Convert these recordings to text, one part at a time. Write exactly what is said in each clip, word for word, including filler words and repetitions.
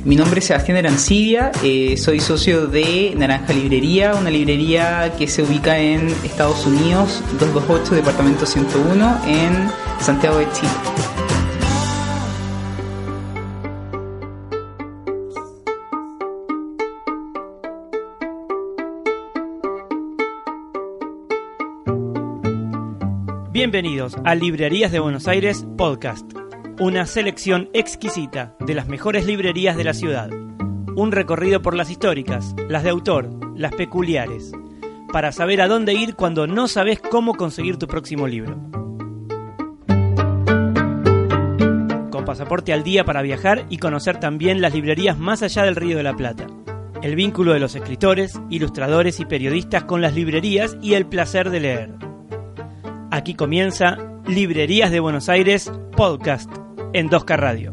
Mi nombre es Sebastián Arancibia, eh, soy socio de Naranja Librería, una librería que se ubica en Estados Unidos, doscientos veintiocho, departamento ciento uno, en Santiago de Chile. Bienvenidos a Librerías de Buenos Aires Podcast, una selección exquisita de las mejores librerías de la ciudad, un recorrido por las históricas, las de autor, las peculiares, para saber a dónde ir cuando no sabes cómo conseguir tu próximo libro. Con pasaporte al día para viajar y conocer también las librerías más allá del Río de la Plata, el vínculo de los escritores, ilustradores y periodistas con las librerías y el placer de leer. Aquí comienza Librerías de Buenos Aires Podcast en dos K Radio.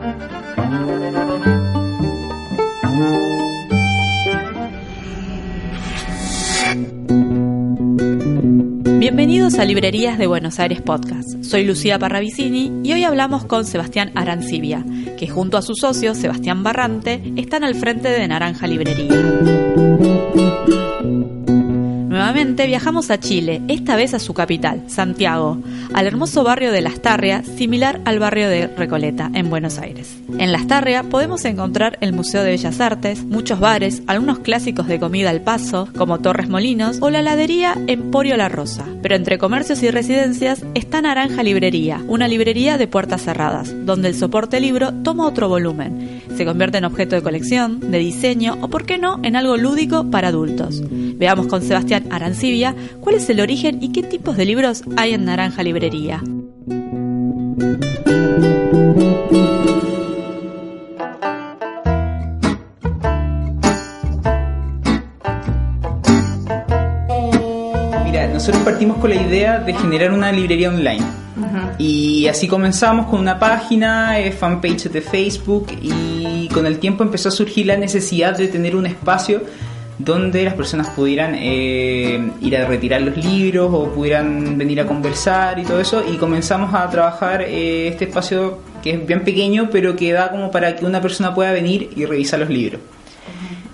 Bienvenidos a Librerías de Buenos Aires Podcast. Soy Lucía Parravicini y hoy hablamos con Sebastián Arancibia, que junto a su socio Sebastián Barrante están al frente de Naranja Librería. Nuevamente viajamos a Chile, esta vez a su capital, Santiago, al hermoso barrio de Lastarria, similar al barrio de Recoleta, en Buenos Aires. En Lastarria podemos encontrar el Museo de Bellas Artes, muchos bares, algunos clásicos de comida al paso, como Torres Molinos, o la heladería Emporio La Rosa. Pero entre comercios y residencias está Naranja Librería, una librería de puertas cerradas, donde el soporte libro toma otro volumen, se convierte en objeto de colección, de diseño o, por qué no, en algo lúdico para adultos. Veamos con Sebastián Arancibia cuál es el origen y qué tipos de libros hay en Naranja Librería. Mira, nosotros partimos con la idea de generar una librería online. Uh-huh. Y así comenzamos con una página, eh, fanpage de Facebook, y con el tiempo empezó a surgir la necesidad de tener un espacio donde las personas pudieran eh, ir a retirar los libros o pudieran venir a conversar y todo eso, y comenzamos a trabajar eh, este espacio que es bien pequeño pero que da como para que una persona pueda venir y revisar los libros. Uh-huh.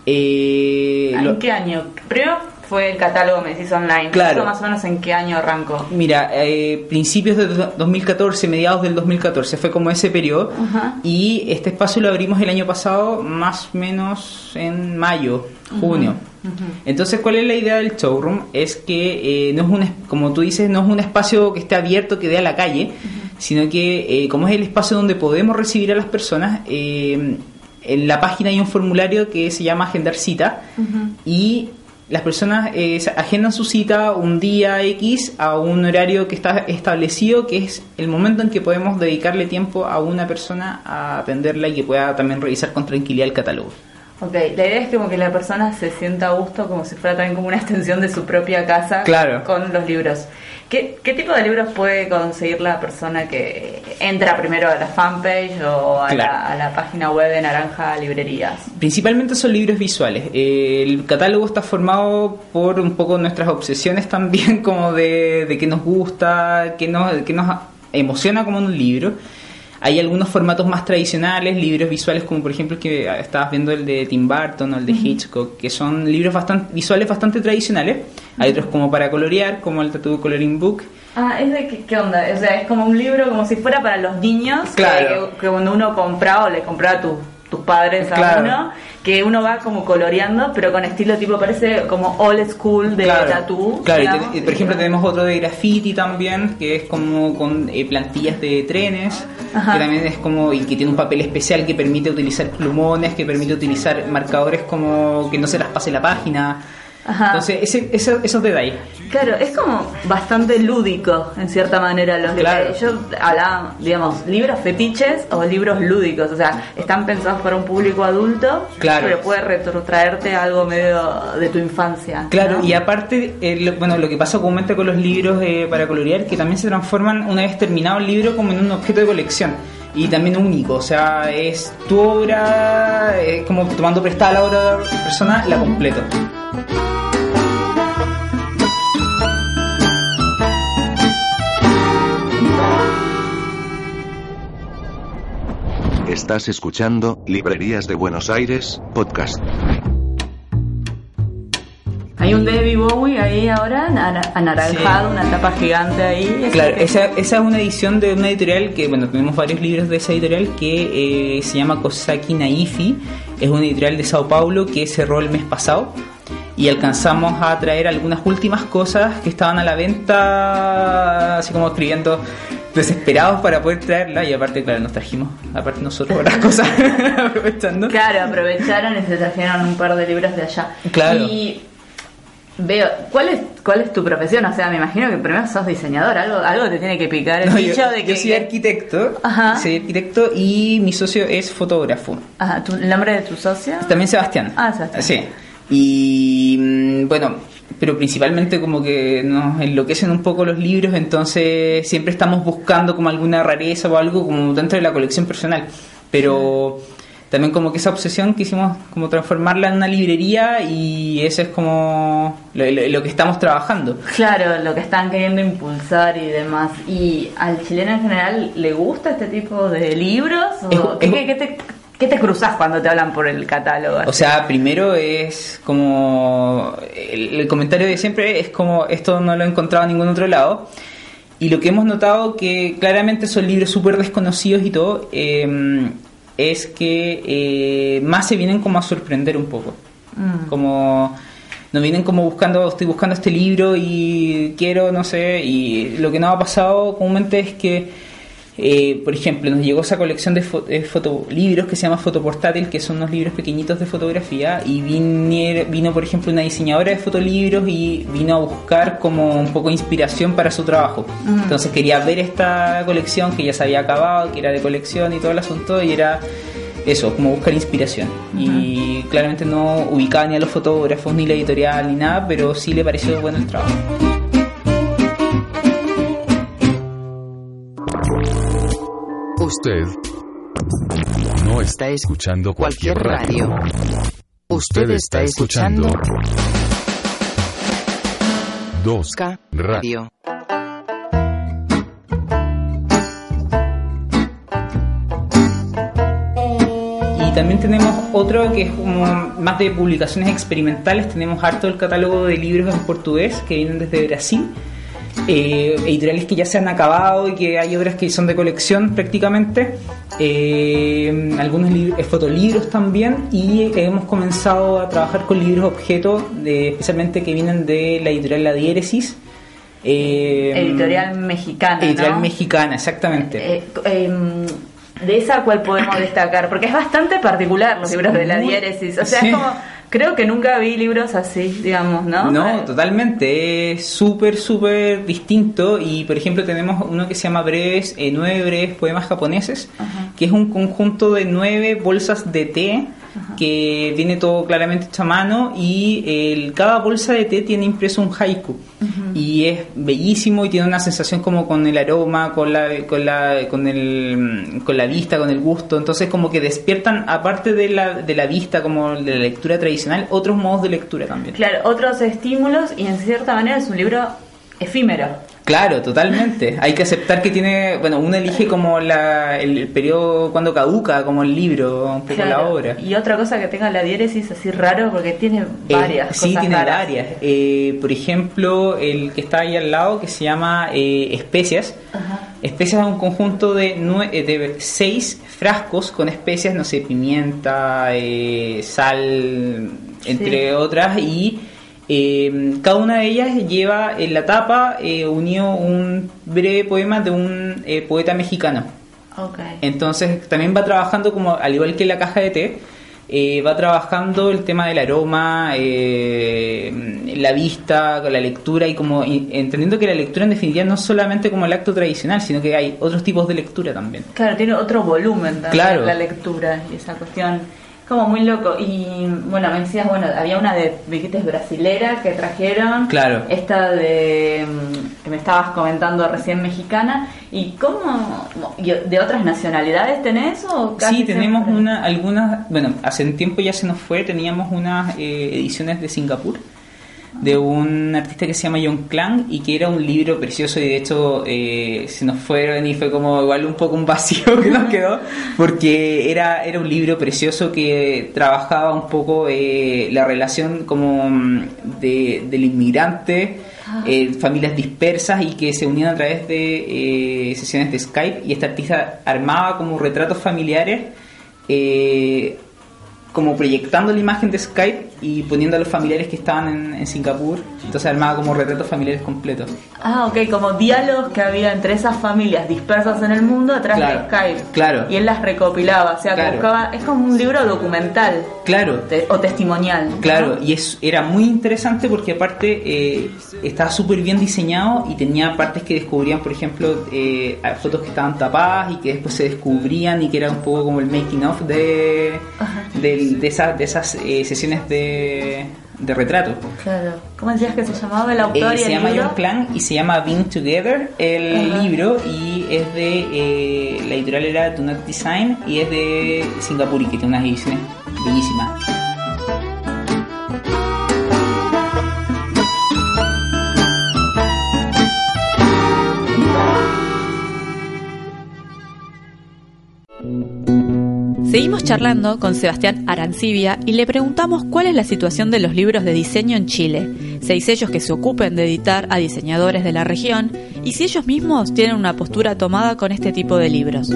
eh, ¿En lo... qué año? Primero fue el catálogo, me decís, online. Claro. ¿Eso más o menos en qué año arrancó? Mira, eh, principios de dos mil catorce, mediados del dos mil catorce, fue como ese periodo. Uh-huh. Y este espacio lo abrimos el año pasado, más o menos en mayo, junio. Uh-huh. Uh-huh. Entonces, ¿cuál es la idea del showroom? Es que eh, no es un, como tú dices, no es un espacio que esté abierto, que dé a la calle, uh-huh, sino que eh, como es el espacio donde podemos recibir a las personas, eh, en la página hay un formulario que se llama Agendar Cita, uh-huh, y las personas eh, agendan su cita un día X a un horario que está establecido, que es el momento en que podemos dedicarle tiempo a una persona a atenderla y que pueda también revisar con tranquilidad el catálogo. Ok, la idea es como que la persona se sienta a gusto, como si fuera también como una extensión de su propia casa. Claro. Con los libros. ¿Qué, ¿Qué tipo de libros puede conseguir la persona que entra primero a la fanpage o a, claro, la, a la página web de Naranja Librerías? Principalmente son libros visuales. Eh, el catálogo está formado por un poco nuestras obsesiones también, como de, de qué nos gusta, qué nos, qué nos emociona como en un libro. Hay algunos formatos más tradicionales, libros visuales como por ejemplo el que estabas viendo, el de Tim Burton o el de uh-huh, Hitchcock, que son libros bastante visuales bastante tradicionales. Uh-huh. Hay otros como para colorear, como el Tattoo Coloring Book. Ah, ¿es de qué, qué onda? O sea, es como un libro como si fuera para los niños, claro, que, que cuando uno compraba o le compraba a tu, tus padres a claro, uno, que uno va como coloreando, pero con estilo tipo, parece como old school de claro, tatú. Claro, y te, por ejemplo tenemos otro de graffiti también, que es como con eh, plantillas de trenes. Ajá. Que también es como, y que tiene un papel especial que permite utilizar plumones, que permite utilizar marcadores como que no se las pase la página. Ajá. Entonces, ese, ese, esos detalles. Claro, es como bastante lúdico, en cierta manera. Los claro. libros. Yo hablaba, digamos, libros fetiches o libros lúdicos. O sea, están pensados para un público adulto, claro, pero puede retrotraerte a algo medio de tu infancia. Claro, ¿no? Y aparte, eh, lo, bueno, lo que pasa comúnmente con los libros eh, para colorear, que también se transforman, una vez terminado el libro, como en un objeto de colección. Y también único, o sea, es tu obra, eh, como tomando prestada la obra de otra persona, la completo. Estás escuchando Librerías de Buenos Aires, podcast. Hay un David Bowie ahí ahora, anaranjado, sí. Una tapa gigante ahí. Claro, esa, esa es una edición de una editorial que, bueno, tenemos varios libros de esa editorial que eh, se llama Kosaki Naifi. Es una editorial de Sao Paulo que cerró el mes pasado y alcanzamos a traer algunas últimas cosas que estaban a la venta, así como escribiendo desesperados para poder traerla, y aparte, claro, nos trajimos aparte nosotros las cosas aprovechando. Claro, aprovecharon y se trajeron un par de libros de allá. Claro. Y veo, ¿cuál es cuál es tu profesión? O sea, me imagino que primero sos diseñador, algo algo te tiene que picar el no, bicho yo, de que yo soy arquitecto. Ajá. Soy arquitecto y mi socio es fotógrafo. Ajá, ¿tu, el nombre de tu socio? También Sebastián. Ah, Sebastián. Sí. Y bueno, pero principalmente como que nos enloquecen un poco los libros, entonces siempre estamos buscando como alguna rareza o algo como dentro de la colección personal, pero también como que esa obsesión quisimos como transformarla en una librería, y eso es como lo, lo, lo que estamos trabajando. Claro, lo que están queriendo impulsar y demás. ¿Y al chileno en general le gusta este tipo de libros? ¿O es, ¿qué, es, qué, qué te, ¿Qué te cruzas cuando te hablan por el catálogo? O sea, primero es como el, el comentario de siempre es como esto no lo he encontrado en ningún otro lado, y lo que hemos notado que claramente son libros súper desconocidos y todo, eh, es que eh, más se vienen como a sorprender un poco, mm. como nos vienen como buscando, estoy buscando este libro y quiero, no sé, y lo que nos ha pasado comúnmente es que Eh, por ejemplo, nos llegó esa colección de, fo- de fotolibros que se llama Fotoportátil, que son unos libros pequeñitos de fotografía, y vinier, vino, por ejemplo, una diseñadora de fotolibros y vino a buscar como un poco de inspiración para su trabajo. Uh-huh. Entonces quería ver esta colección que ya se había acabado, que era de colección y todo el asunto, y era eso, como buscar inspiración. Uh-huh. Y claramente no ubicaba ni a los fotógrafos, ni la editorial, ni nada, pero sí le pareció bueno el trabajo. Usted no está escuchando cualquier radio. Usted está escuchando dos K Radio. Y también tenemos otro que es como más de publicaciones experimentales. Tenemos harto el catálogo de libros en portugués que vienen desde Brasil. Eh, editoriales que ya se han acabado y que hay otras que son de colección prácticamente, eh, algunos lib- fotolibros también, y hemos comenzado a trabajar con libros objeto de, especialmente que vienen de la editorial La Diéresis, eh, editorial mexicana, editorial ¿no? mexicana, exactamente. eh, eh, de esa, ¿cuál podemos destacar? Porque es bastante particular los libros de La Diéresis, o sea, sí. Es como, creo que nunca vi libros así, digamos, ¿no? No, totalmente, es súper, súper distinto. Y por ejemplo tenemos uno que se llama breves, eh, nueve breves poemas japoneses. Ajá. Que es un conjunto de nueve bolsas de té. Ajá. Que viene todo claramente hecho a mano, y el, cada bolsa de té tiene impreso un haiku. Uh-huh. Y es bellísimo y tiene una sensación como con el aroma, con la, con la, con el, con la vista, con el gusto. Entonces como que despiertan, aparte de la, de la vista, como de la lectura tradicional, otros modos de lectura también. Claro, otros estímulos, y en cierta manera es un libro efímero. Claro, totalmente. Hay que aceptar que tiene, bueno, uno elige como la, el, el periodo cuando caduca, como el libro, un poco claro. La obra. Y otra cosa que tenga La Diéresis así raro, porque tiene varias eh, cosas sí, tiene raras. varias. Eh, por ejemplo, el que está ahí al lado, que se llama eh, Especias. Ajá. Especias es un conjunto de, nue- de seis frascos con especias, no sé, pimienta, eh, sal, entre sí. otras, y Eh, cada una de ellas lleva en la tapa eh, unido un breve poema de un eh, poeta mexicano. Okay. Entonces también va trabajando como, al igual que la caja de té, eh, va trabajando el tema del aroma, eh, la vista, la lectura, y como entendiendo que la lectura en definitiva no es solamente como el acto tradicional, sino que hay otros tipos de lectura también. Claro, tiene otro volumen también, claro. La lectura y esa cuestión. Como muy loco. Y bueno, me decías, bueno, había una de Viquites brasilera que trajeron. Claro. Esta de que me estabas comentando recién, mexicana. ¿Y cómo? ¿De otras nacionalidades tenés? O casi sí, tenemos siempre? una, algunas, bueno, hace un tiempo ya se nos fue, teníamos unas eh, ediciones de Singapur, de un artista que se llama John Clang y que era un libro precioso, y de hecho eh, se nos fueron y fue como igual un poco un vacío que nos quedó, porque era, era un libro precioso que trabajaba un poco eh, la relación como de, del inmigrante, eh, familias dispersas y que se unían a través de eh, sesiones de Skype, y este artista armaba como retratos familiares eh, como proyectando la imagen de Skype y poniendo a los familiares que estaban en, en Singapur. Entonces armaba como retratos familiares completos. Ah, ok, como diálogos que había entre esas familias dispersas en el mundo a través claro, de Skype. Claro. Y él las recopilaba, o sea, claro. que buscaba, es como un libro documental. Claro. Te, o testimonial. Claro, ¿no? Y es, era muy interesante porque aparte eh, estaba súper bien diseñado y tenía partes que descubrían, por ejemplo, eh, fotos que estaban tapadas y que después se descubrían, y que era un poco como el making of de, de, de, esas, de esas eh, sesiones de, de retrato. Claro. ¿Cómo decías que se llamaba el autor eh, y se el llama libro? John Clang y se llama Being Together el Ajá. libro, y es de eh, la editorial era Do Not Design y es de Singapur, y que tiene unas ediciones bellísimas. Seguimos charlando con Sebastián Arancibia y le preguntamos cuál es la situación de los libros de diseño en Chile, seis sellos que se ocupen de editar a diseñadores de la región, y si ellos mismos tienen una postura tomada con este tipo de libros.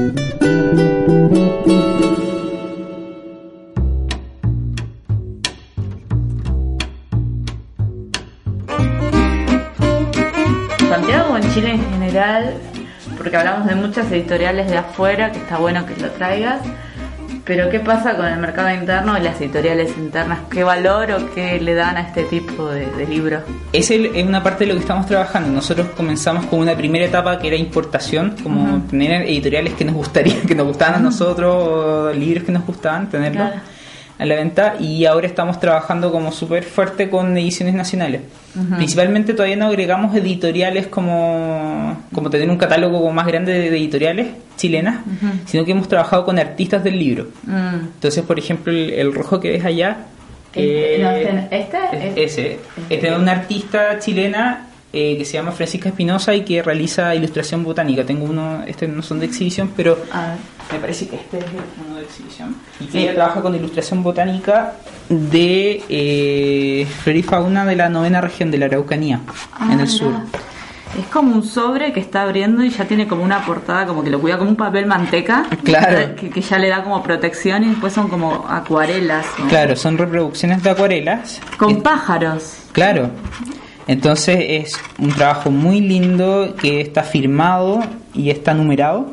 Santiago en Chile en general, porque hablamos de muchas editoriales de afuera, que está bueno que lo traigas. Pero ¿qué pasa con el mercado interno y las editoriales internas? ¿Qué valor o qué le dan a este tipo de, de libros? Es, el, es una parte de lo que estamos trabajando. Nosotros comenzamos con una primera etapa que era importación, como uh-huh. tener editoriales que nos gustaría, que nos gustaban uh-huh. a nosotros, o libros que nos gustaban, tenerlos claro. a la venta, y ahora estamos trabajando como súper fuerte con ediciones nacionales. Uh-huh. Principalmente todavía no agregamos editoriales como, como tener un catálogo como más grande de, de editoriales chilenas, uh-huh. sino que hemos trabajado con artistas del libro. Uh-huh. Entonces, por ejemplo, el, el rojo que ves allá, ¿Este? eh, No, este, ¿este? es, ese, este es una artista chilena eh, que se llama Francisca Espinosa y que realiza ilustración botánica. Tengo uno, este no son de exhibición, pero me parece que este es uno de exhibición. Y que sí. ella trabaja con ilustración botánica de eh, flora y fauna de la novena región de la Araucanía, ah, en el sur. Es como un sobre que está abriendo y ya tiene como una portada, como que lo cuida como un papel manteca. Claro. Que, que ya le da como protección, y después son como acuarelas, ¿no? Claro, son reproducciones de acuarelas. Con en, pájaros. Claro. Entonces es un trabajo muy lindo que está firmado y está numerado.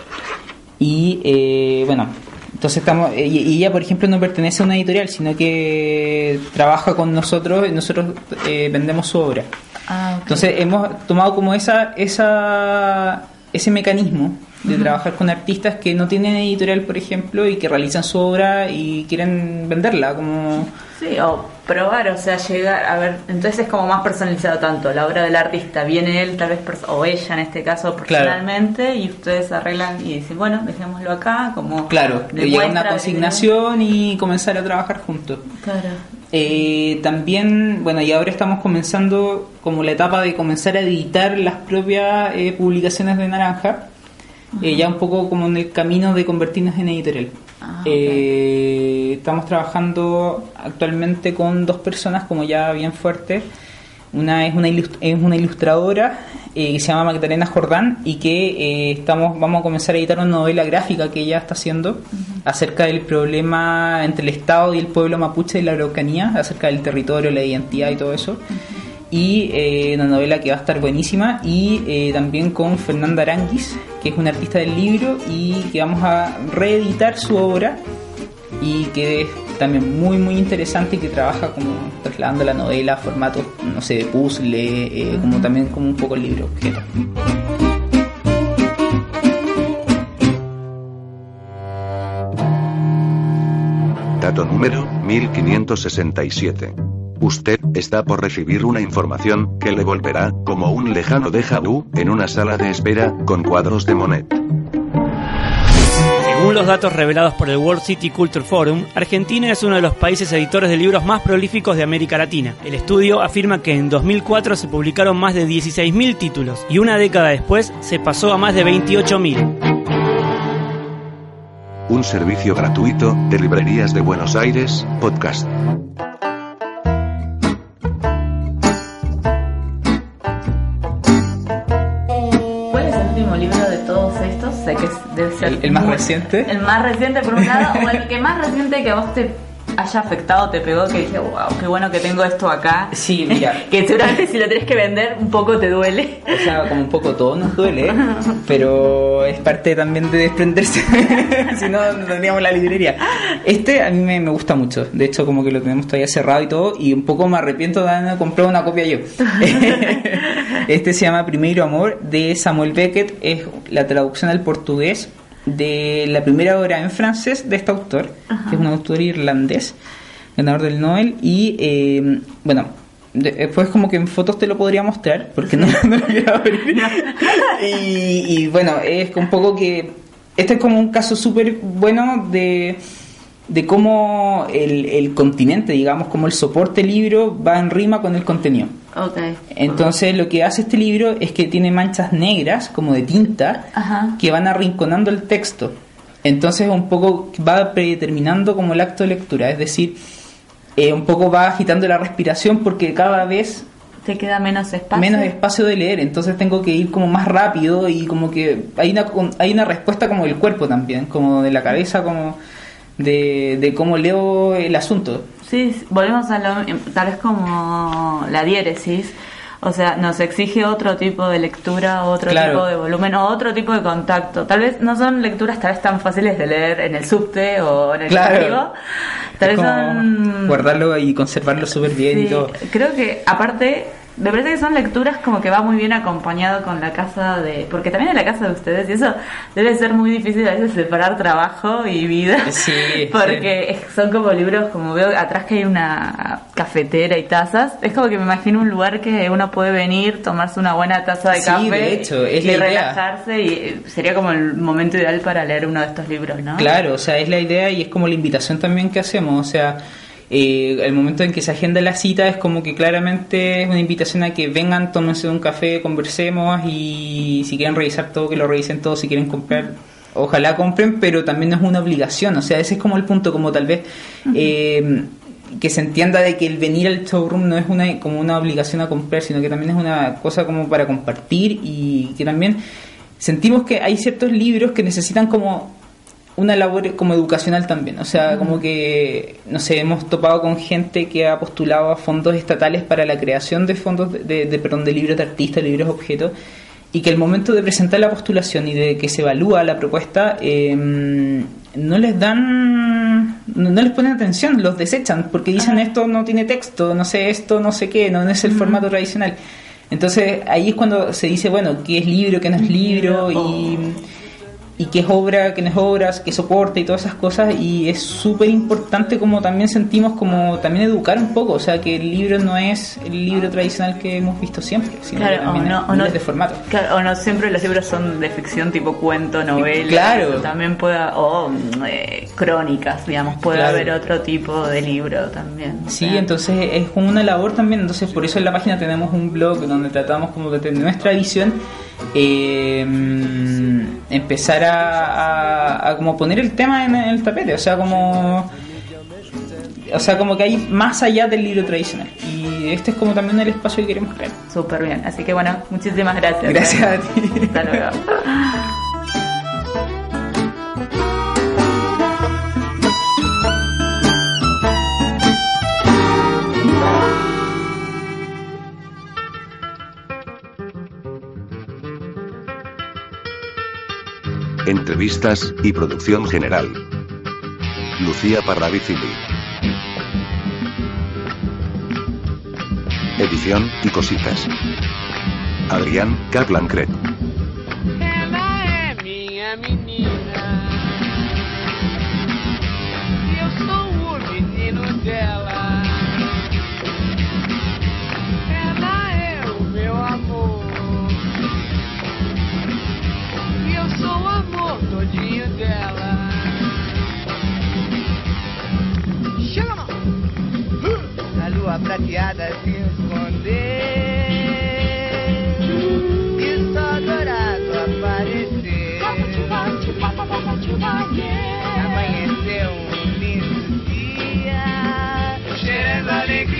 Y eh, bueno, entonces estamos, y ella por ejemplo no pertenece a una editorial, sino que trabaja con nosotros y nosotros eh, vendemos su obra. Ah, okay. Entonces hemos tomado como esa esa ese mecanismo de uh-huh. trabajar con artistas que no tienen editorial, por ejemplo, y que realizan su obra y quieren venderla como... Sí, o probar, o sea, llegar a ver, entonces es como más personalizado tanto la obra del artista, viene él tal vez, o ella en este caso personalmente, claro. y ustedes arreglan y dicen, bueno, dejémoslo acá, como... Claro, llegar una consignación y comenzar a trabajar juntos. Claro. Eh, también, bueno, y ahora estamos comenzando como la etapa de comenzar a editar las propias eh, publicaciones de Naranja, uh-huh. eh, ya un poco como en el camino de convertirnos en editorial. Ah, okay. eh, estamos trabajando actualmente con dos personas como ya bien fuertes. Una es una, ilust- es una ilustradora eh, que se llama Magdalena Jordán y que eh, estamos vamos a comenzar a editar una novela gráfica que ella está haciendo uh-huh. acerca del problema entre el Estado y el pueblo mapuche de la Araucanía, acerca del territorio, la identidad y todo eso. Uh-huh. Y eh, una novela que va a estar buenísima, y eh, también con Fernanda Aranguis, que es una artista del libro y que vamos a reeditar su obra, y que es también muy muy interesante y que trabaja como trasladando la novela a formatos, no sé, de puzzle, eh, como también como un poco el libro objeto. Dato número mil quinientos sesenta y siete. Usted está por recibir una información que le volverá, como un lejano déjà vu, en una sala de espera, con cuadros de Monet. Según los datos revelados por el World City Culture Forum, Argentina es uno de los países editores de libros más prolíficos de América Latina. El estudio afirma que en dos mil cuatro se publicaron más de dieciséis mil títulos y una década después se pasó a más de veintiocho mil. Un servicio gratuito de Librerías de Buenos Aires, podcast. Sé que debe ser el, el más muy, reciente. El más reciente por un lado, o el que más reciente que a vos te haya afectado, te pegó, que dije, wow, qué bueno que tengo esto acá. Sí, mira. Que seguramente si lo tenés que vender, un poco te duele. O sea, como un poco todo nos duele, pero es parte también de desprenderse. Si no, no tendríamos la librería. Este a mí me, me gusta mucho. De hecho, como que lo tenemos todavía cerrado y todo, y un poco me arrepiento de haber comprado una copia yo. Este se llama Primeiro Amor, de Samuel Beckett. Es la traducción al portugués de la primera obra en francés de este autor, Ajá. que es un autor irlandés, ganador del Nobel. Y eh, bueno, de, después como que en fotos te lo podría mostrar, porque no, no lo quiero abrir. y, y bueno, es un poco que este es como un caso súper bueno de de cómo el, el continente, digamos, como el soporte libro va en rima con el contenido. Okay. Entonces lo que hace este libro es que tiene manchas negras, como de tinta, Ajá. que van arrinconando el texto. Entonces un poco va predeterminando como el acto de lectura, es decir, eh, un poco va agitando la respiración porque cada vez te queda menos espacio. Menos espacio de leer, entonces tengo que ir como más rápido y como que hay una, hay una respuesta como del cuerpo también, como de la cabeza, como de, de cómo leo el asunto. Sí, volvemos a lo tal vez como la diéresis, o sea, nos exige otro tipo de lectura, otro claro. tipo de volumen, o otro tipo de contacto. Tal vez no son lecturas tal vez tan fáciles de leer en el subte o en el claro. colectivo. Tal vez son guardarlo y conservarlo súper bien sí, y todo. Creo que aparte me parece que son lecturas como que va muy bien acompañado con la casa de... Porque también en la casa de ustedes, y eso debe ser muy difícil a veces separar trabajo y vida. Sí. Porque sí. son como libros, como veo atrás que hay una cafetera y tazas. Es como que me imagino un lugar que uno puede venir, tomarse una buena taza de sí, café de hecho, es y la idea. relajarse. Y sería como el momento ideal para leer uno de estos libros, ¿no? Claro, o sea, es la idea y es como la invitación también que hacemos. O sea... Eh, el momento en que se agenda la cita es como que claramente es una invitación a que vengan, tómense un café, conversemos y si quieren revisar todo, que lo revisen todo, si quieren comprar, ojalá compren, pero también no es una obligación, o sea, ese es como el punto, como tal vez uh-huh. eh, que se entienda de que el venir al showroom no es una como una obligación a comprar, sino que también es una cosa como para compartir y que también sentimos que hay ciertos libros que necesitan como una labor como educacional también, o sea, como que, no sé, hemos topado con gente que ha postulado a fondos estatales para la creación de fondos de, de, de perdón, de libros de artistas, libros objetos, y que al momento de presentar la postulación y de que se evalúa la propuesta, eh, no les dan, no, no les ponen atención, los desechan, porque dicen ah. esto no tiene texto, no sé esto, no sé qué, no, no es el uh-huh. formato tradicional. Entonces ahí es cuando se dice, bueno, qué es libro, qué no es libro, oh. y... y qué es obra, qué no es obra, qué soporte y todas esas cosas, y es súper importante como también sentimos como también educar un poco, o sea que el libro no es el libro tradicional que hemos visto siempre, sino claro, que también no, es o no, de formato. Claro, o no siempre los libros son de ficción tipo cuento, novela, claro. también puede, o eh, crónicas, digamos, puede claro. haber otro tipo de libro también. Sí, ¿sí? Entonces es como una labor también, entonces por eso en la página tenemos un blog donde tratamos como de tener nuestra visión, eh, empezar a A, a, a como poner el tema en, en el tapete, o sea como o sea como que hay más allá del libro tradicional y este es como también el espacio que queremos crear. Súper bien, así que bueno, muchísimas gracias. Gracias a ti. Hasta luego. Entrevistas y producción general. Lucía Parravicini. Edición y cositas. Adrián Kaplan-Cret. Ela é minha menina. E eu sou o menino dela. Ela é o meu amor. E eu sou o amor todinho dela. prateada se esconder e só dourado aparecer. Amanheceu um lindo dia, cheirando alegria.